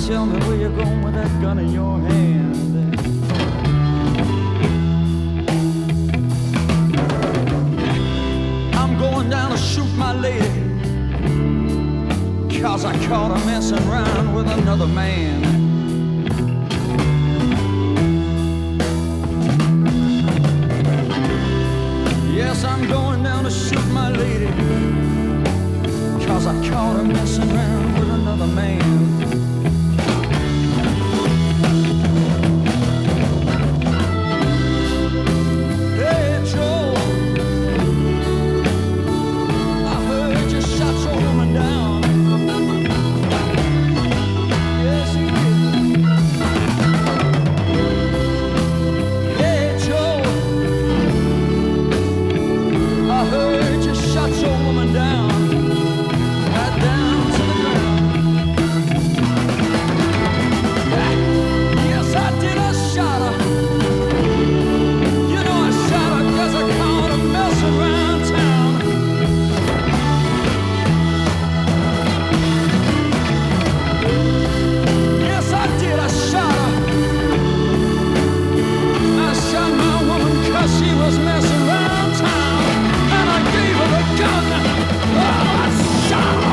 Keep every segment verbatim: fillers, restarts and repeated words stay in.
tell me where you're going with that gun in your hand. I'm going down to shoot my lady, 'cause I caught her messing around with another man. Yes, I'm going down to shoot my lady, 'cause I caught her messing around with another man. Hey, Joe, I heard you shot your woman down. Yes, you did. Hey, Joe, I heard you shot your woman down. Right down to the ground. Yes, I did, I shot her. You know I shot her 'cause I caught her messing around town. Yes, I did, I shot her. I shot my woman 'cause she was messing around town. And I gave her the gun. Oh, I shot her.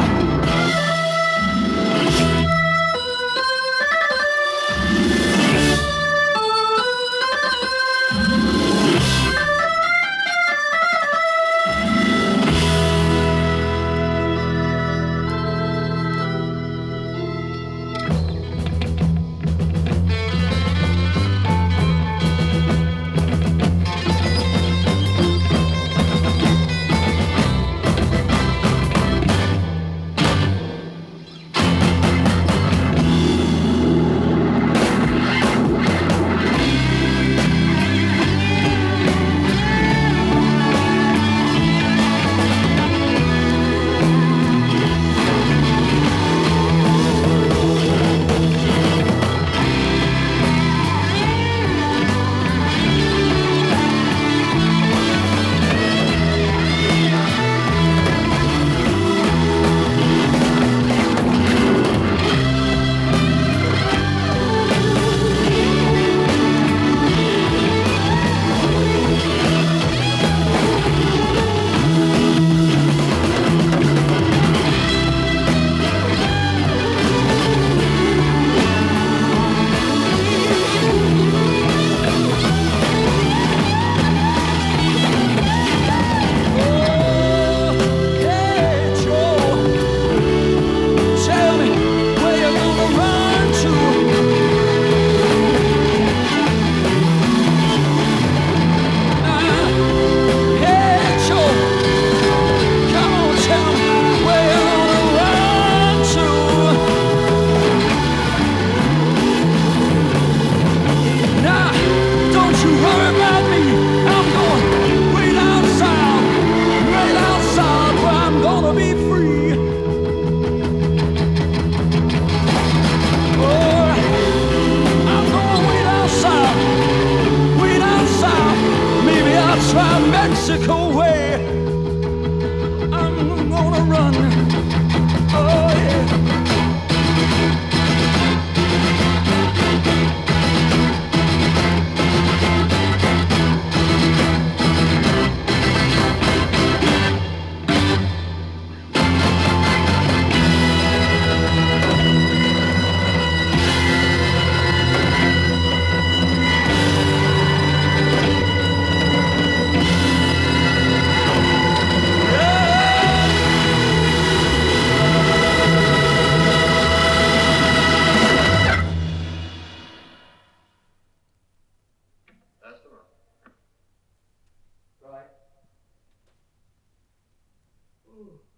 Mexico way. I'm gonna run. Oh yeah. That's the one. Right. Ooh.